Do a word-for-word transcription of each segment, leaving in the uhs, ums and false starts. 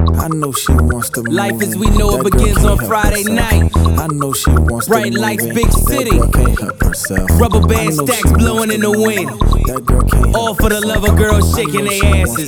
I know she wants to move. Life as we know it begins on Friday night. I know she wants Bright to move. lights, big city. That girl can't help herself. Rubber band stacks blowing in the wind. That girl can't All for the love of girls shaking their asses.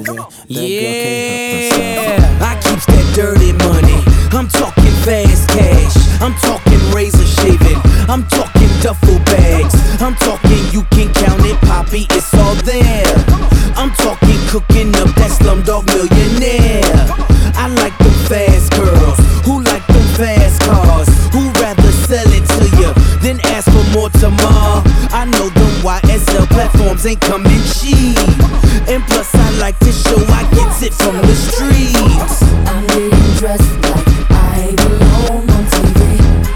Yeah, I keeps that dirty money. I'm talking fast cash. I'm talking razor shaving. I'm talking duffel bags. I'm talking you can count it, Poppy, it's all there. I'm talking cooking up that Slumdog Millionaire. I like them fast girls who like them fast cars, who rather sell it to you than ask for more tomorrow. I know them Y S L platforms ain't coming cheap, and plus I like to show I get it from the streets. I'm getting dressed like I belong on T V.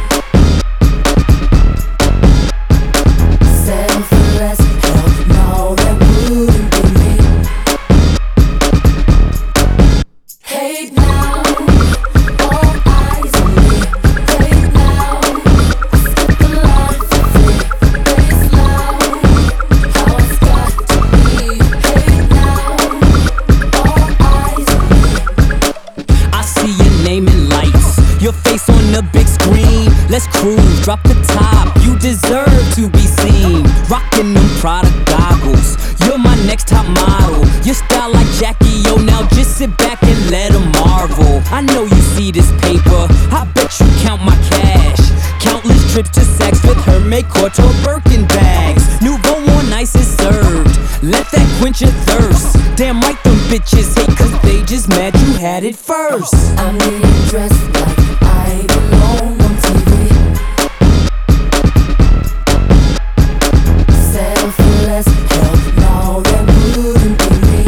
Selfless, hell no, that wouldn't be me. Hey now, all eyes on me. Hey now, I skip the line for free. Bass loud, how it's got to be. Hey now, all eyes on me. I see your name in lights, your face on the big screen. Let's cruise, drop the top, you deserve to be seen. Rockin' them Prada goggles, you're my next top model. Your style like Jackie O, now just sit back and let 'em marvel. I know you see this paper, I bet you count my cash. Countless trips to Saks with Hermes Couture Birkin bags. Nouveau on ice is served, let that quench your thirst. Damn right them bitches hate cause they just mad you had it first. I'm getting dressed like I belong on T V. Selfless, hell no, that wouldn't be me.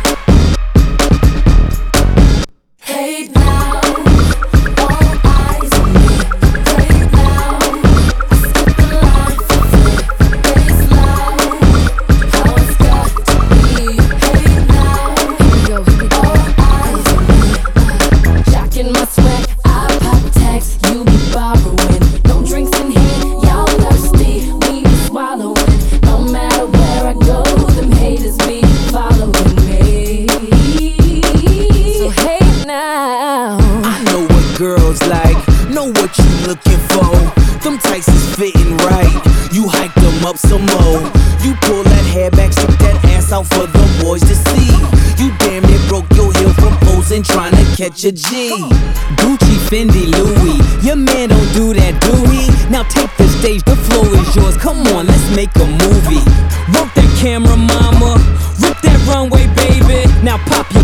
Hey now, all eyes on me. Hey now, I skip the line for free. Bass loud, how it's got to be. Hey now, all eyes on me. Jacking my swag, I pop tags, you be borrowing. No drinks in here, y'all thirsty, we be swallowing. No matter where I go, them haters be following me. So hey now, I know what girls like, know what you looking for. Them tights is fitting right, you hike them up some more. You pull that hair back, stick that ass out for the boys to see. You damn near broke your heel from posing, trying to catch a G. Gucci, Fendi, Louis, your man don't do that, do he? Now take the stage, the floor is yours, come on, let's make a movie. Work that camera, mama, rip that runway, baby. Now pop your